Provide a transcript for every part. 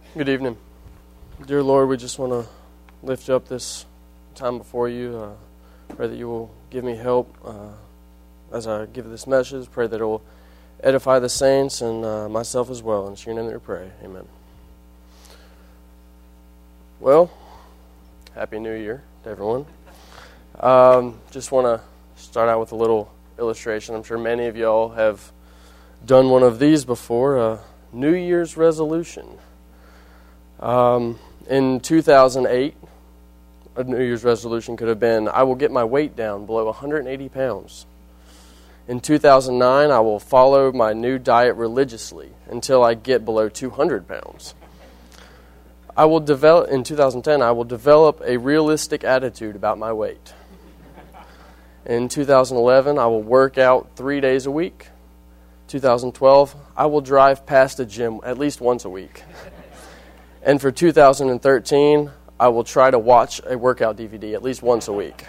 Good evening. Dear Lord, we just want to lift up this time before you. Pray that you will give me help as I give this message. Pray that it will edify the saints and myself as well. In your name we pray. Amen. Well, Happy New Year to everyone. Just want to start out with a little illustration. I'm sure many of y'all have done one of these before. New Year's resolution. In 2008, a New Year's resolution could have been, I will get my weight down below 180 pounds. In 2009, I will follow my new diet religiously until I get below 200 pounds. In 2010, I will develop a realistic attitude about my weight. In 2011, I will work out 3 days a week. 2012, I will drive past a gym at least once a week. And for 2013, I will try to watch a workout DVD at least once a week.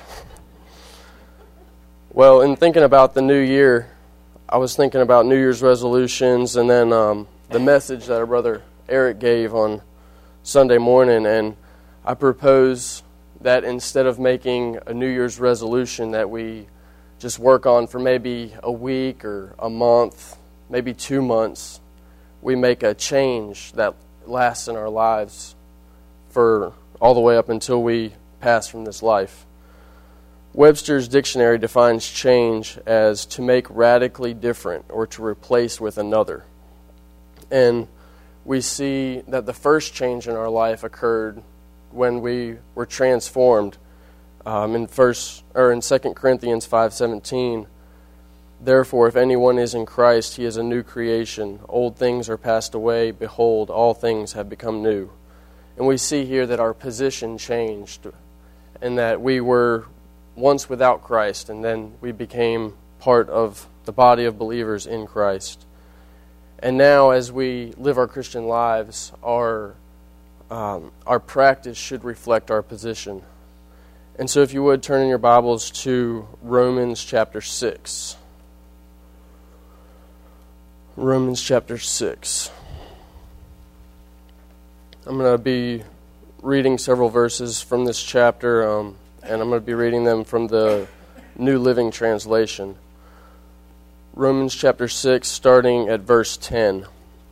Well, in thinking about the new year, I was thinking about New Year's resolutions and then the message that our brother Eric gave on Sunday morning. And I propose that instead of making a New Year's resolution that we just work on for maybe a week or a month, maybe 2 months, we make a change that lasts in our lives for all the way up until we pass from this life. Webster's dictionary defines change as to make radically different or to replace with another. And we see that the first change in our life occurred when we were transformed. In 2 Corinthians 5:17, therefore, if anyone is in Christ, he is a new creation. Old things are passed away. Behold, all things have become new. And we see here that our position changed and that we were once without Christ, and then we became part of the body of believers in Christ. And now, as we live our Christian lives, our practice should reflect our position. And so if you would, turn in your Bibles to Romans chapter 6. Romans chapter 6. I'm going to be reading several verses from this chapter, and I'm going to be reading them from the New Living Translation. Romans chapter 6, starting at verse 10.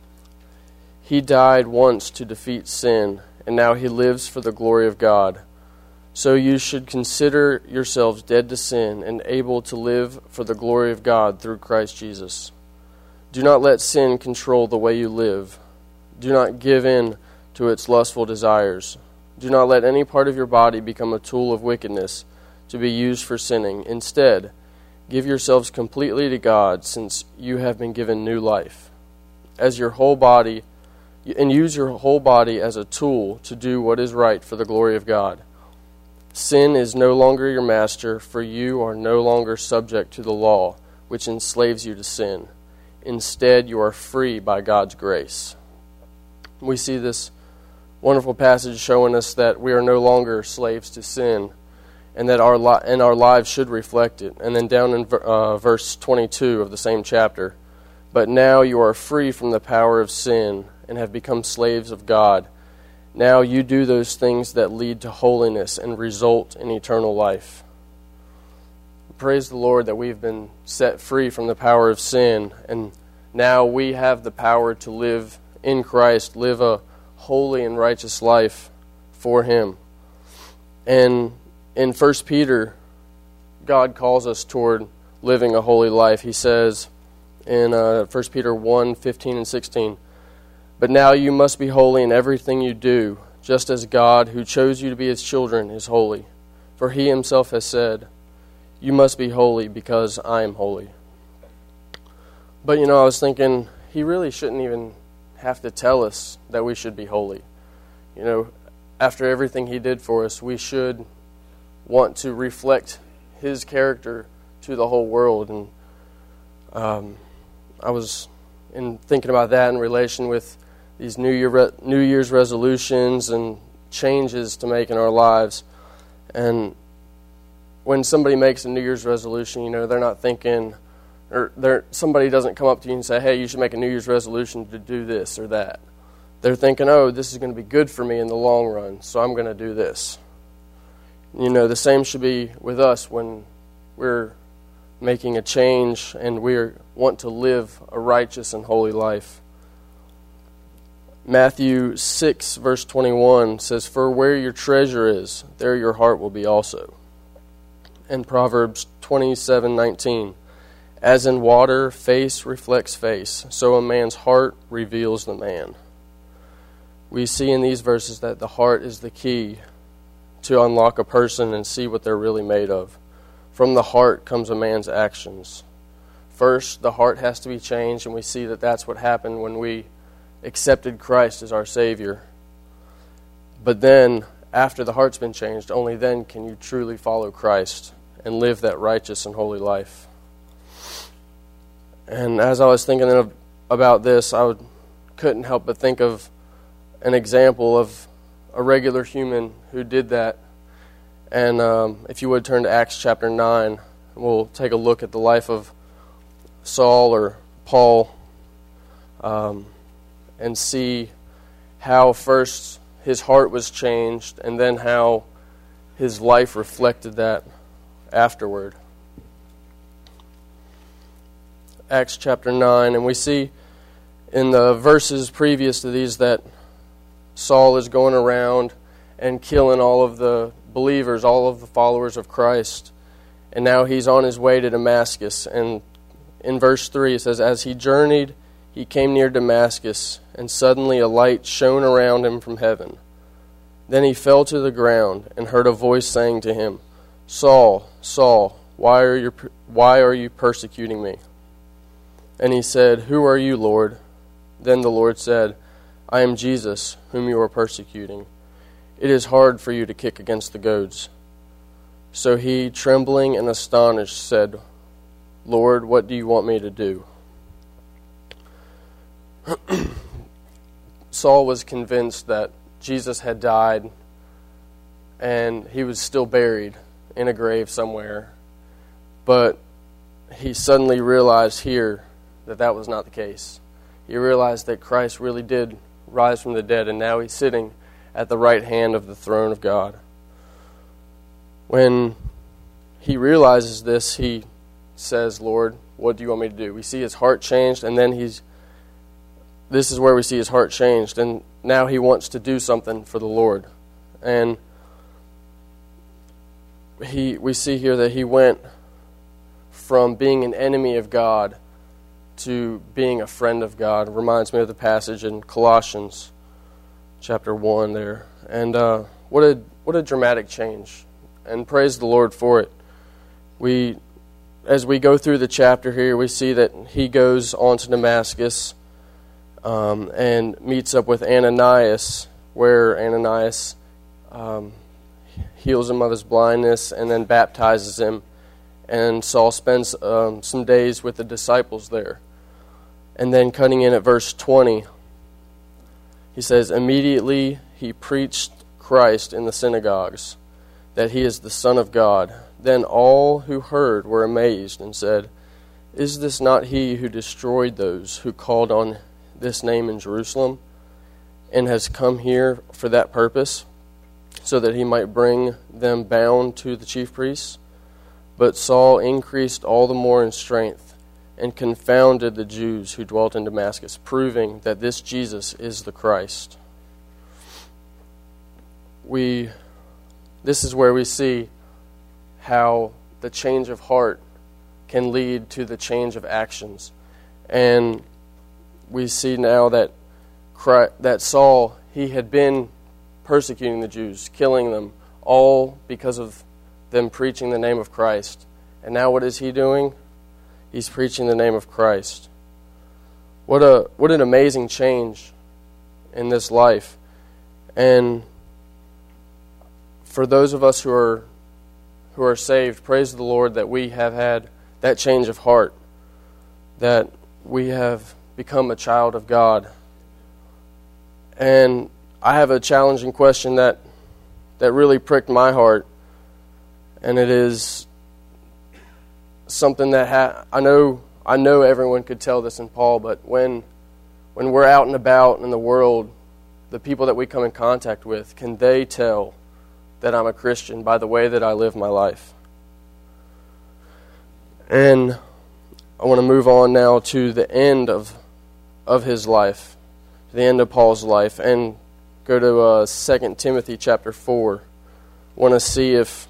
He died once to defeat sin, and now he lives for the glory of God. So you should consider yourselves dead to sin and able to live for the glory of God through Christ Jesus. Do not let sin control the way you live. Do not give in to its lustful desires. Do not let any part of your body become a tool of wickedness to be used for sinning. Instead, give yourselves completely to God, since you have been given new life. Use your whole body as a tool to do what is right for the glory of God. Sin is no longer your master, for you are no longer subject to the law, which enslaves you to sin. Instead, you are free by God's grace. We see this wonderful passage showing us that we are no longer slaves to sin, and that our lives should reflect it. And then down in verse 22 of the same chapter, but now you are free from the power of sin and have become slaves of God. Now you do those things that lead to holiness and result in eternal life. Praise the Lord that we've been set free from the power of sin, and now we have the power to live in Christ, live a holy and righteous life for Him. And in 1 Peter, God calls us toward living a holy life. He says in 1 Peter 1:15 and 16, but now you must be holy in everything you do, just as God, who chose you to be His children, is holy. For He Himself has said, you must be holy because I am holy. But I was thinking, He really shouldn't even have to tell us that we should be holy. After everything He did for us, we should want to reflect His character to the whole world. And I was thinking about that in relation with these New Year's resolutions and changes to make in our lives. And when somebody makes a New Year's resolution, they're not thinking, somebody doesn't come up to you and say, hey, you should make a New Year's resolution to do this or that. they're thinking, oh, this is going to be good for me in the long run, so I'm going to do this. The same should be with us when we're making a change and we want to live a righteous and holy life. Matthew 6, verse 21 says, "For where your treasure is, there your heart will be also." And Proverbs 27:19, "As in water, face reflects face, so a man's heart reveals the man." We see in these verses that the heart is the key to unlock a person and see what they're really made of. From the heart comes a man's actions. First, the heart has to be changed, and we see that that's what happened when we accepted Christ as our Savior. But then, after the heart's been changed, only then can you truly follow Christ and live that righteous and holy life. And as I was thinking about this, couldn't help but think of an example of a regular human who did that. And if you would turn to Acts chapter 9, we'll take a look at the life of Saul or Paul and see how first his heart was changed and then how his life reflected that afterward. Acts chapter 9, and we see in the verses previous to these that Saul is going around and killing all of the believers, all of the followers of Christ. And now he's on his way to Damascus. And in verse 3 it says, "As he journeyed, he came near Damascus, and suddenly a light shone around him from heaven. Then he fell to the ground and heard a voice saying to him, 'Saul, Saul, why are you persecuting me?' And he said, 'Who are you, Lord?' Then the Lord said, 'I am Jesus, whom you are persecuting. It is hard for you to kick against the goads.' So he, trembling and astonished, said, 'Lord, what do you want me to do?'" Saul was convinced that Jesus had died and he was still buried in a grave somewhere. But he suddenly realized here that that was not the case. He realized that Christ really did rise from the dead, and now he's sitting at the right hand of the throne of God. When he realizes this, he says, "Lord, what do you want me to do?" We see his heart changed, and then this is where we see his heart changed, and now he wants to do something for the Lord. And we see here that he went from being an enemy of God to being a friend of God. It reminds me of the passage in Colossians chapter 1 there. And what a dramatic change. And praise the Lord for it. As we go through the chapter here, we see that he goes on to Damascus and meets up with Ananias, where Ananias heals him of his blindness and then baptizes him. And Saul spends some days with the disciples there. And then cutting in at verse 20, he says, "Immediately he preached Christ in the synagogues, that he is the Son of God. Then all who heard were amazed and said, 'Is this not he who destroyed those who called on this name in Jerusalem, and has come here for that purpose, so that he might bring them bound to the chief priests?' But Saul increased all the more in strength and confounded the Jews who dwelt in Damascus, proving that this Jesus is the Christ." This is where we see how the change of heart can lead to the change of actions. And we see now that Saul, he had been persecuting the Jews, killing them, all because of them preaching the name of Christ. And now what is he doing? He's preaching the name of Christ. What an amazing change in this life. And for those of us who are saved, praise the Lord that we have had that change of heart, that we have become a child of God. And I have a challenging question that really pricked my heart, and it is something that I know everyone could tell this in Paul, but when we're out and about in the world the people that we come in contact with, can they tell that I'm a Christian by the way that I live my life? And I want to move on now to the end of his life, the end of Paul's life, and go to 2 Timothy chapter 4. Want to see if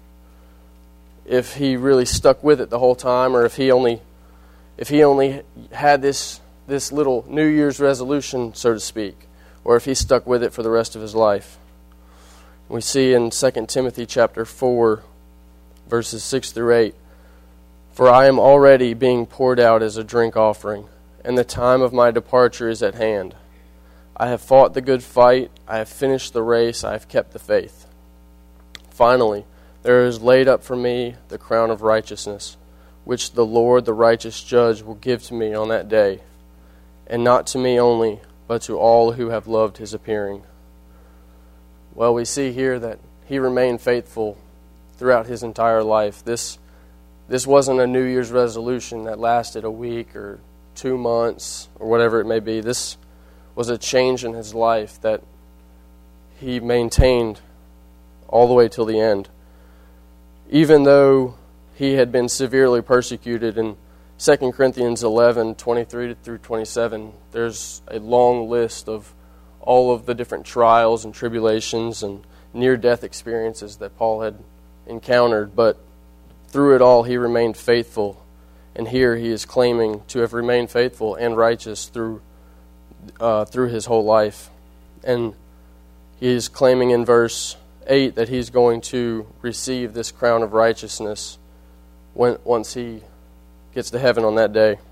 he really stuck with it the whole time, or if he only had this little New Year's resolution, so to speak, or if he stuck with it for the rest of his life. We see in 2 Timothy chapter 4, verses 6 through 8, "For I am already being poured out as a drink offering, and the time of my departure is at hand. I have fought the good fight, I have finished the race, I have kept the faith. Finally, there is laid up for me the crown of righteousness, which the Lord, the righteous judge, will give to me on that day, and not to me only, but to all who have loved his appearing." Well, we see here that he remained faithful throughout his entire life. This wasn't a New Year's resolution that lasted a week or 2 months or whatever it may be. This was a change in his life that he maintained all the way till the end. Even though he had been severely persecuted, in 2 Corinthians 11, 23 through 27, there's a long list of all of the different trials and tribulations and near-death experiences that Paul had encountered, but through it all, he remained faithful, and here he is claiming to have remained faithful and righteous through his whole life. And he is claiming in verse 8 that he's going to receive this crown of righteousness once he gets to heaven on that day.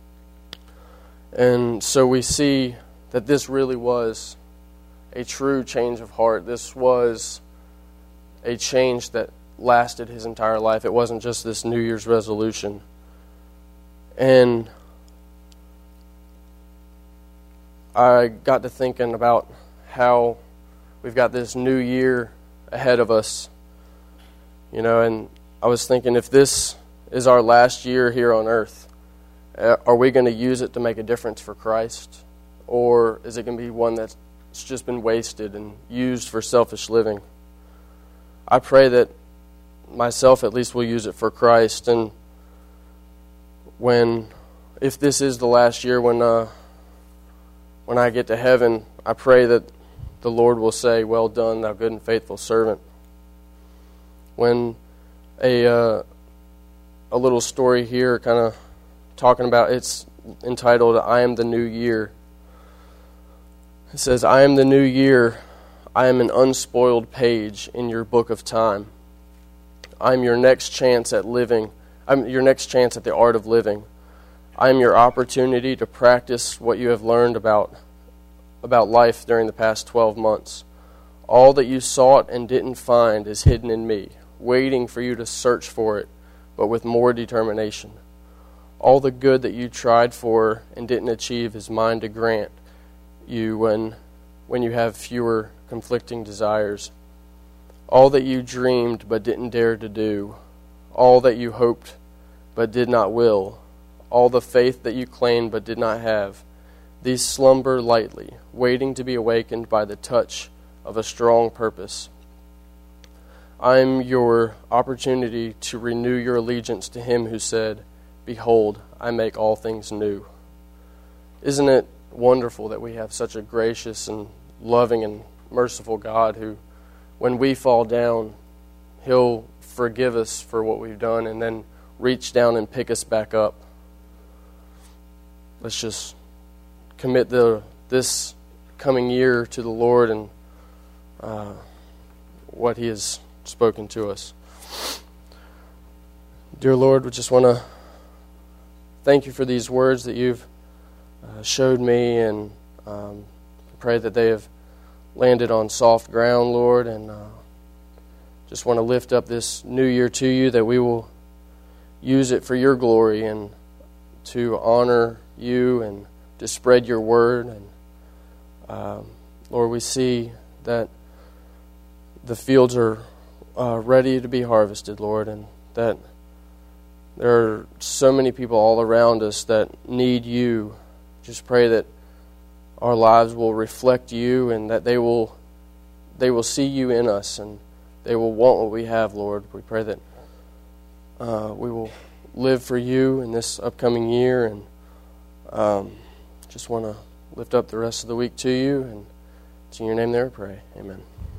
And so we see that this really was a true change of heart. This was a change that lasted his entire life. It wasn't just this New Year's resolution. And I got to thinking about how we've got this new year ahead of us, and I was thinking, if this is our last year here on earth, are we going to use it to make a difference for Christ? Or is it going to be one that's just been wasted and used for selfish living? I pray that myself at least will use it for Christ. And if this is the last year, when I get to heaven, I pray that the Lord will say, "Well done, thou good and faithful servant." When a little story here, kind of talking about, it's entitled, "I am the new year." It says, "I am the new year. I am an unspoiled page in your book of time. I am your next chance at living. I'm your next chance at the art of living. I am your opportunity to practice what you have learned about life during the past 12 months. All that you sought and didn't find is hidden in me, waiting for you to search for it, but with more determination. All the good that you tried for and didn't achieve is mine to grant you when you have fewer conflicting desires. All that you dreamed but didn't dare to do, all that you hoped but did not will, all the faith that you claimed but did not have, these slumber lightly, waiting to be awakened by the touch of a strong purpose. I am your opportunity to renew your allegiance to him who said, 'Behold, I make all things new.'" Isn't it wonderful that we have such a gracious and loving and merciful God who, when we fall down, he'll forgive us for what we've done and then reach down and pick us back up? Let's just commit this coming year to the Lord and what he has spoken to us. Dear Lord, we just want to thank you for these words that you've showed me, and pray that they have landed on soft ground, Lord, and just want to lift up this new year to you, that we will use it for your glory and to honor you and to spread your word. And Lord, we see that the fields are ready to be harvested, Lord, and that there are so many people all around us that need you. Just pray that our lives will reflect you, and that they will see you in us, and they will want what we have, Lord. We pray that we will live for you in this upcoming year, and just want to lift up the rest of the week to you, and it's in your name there we pray. Amen.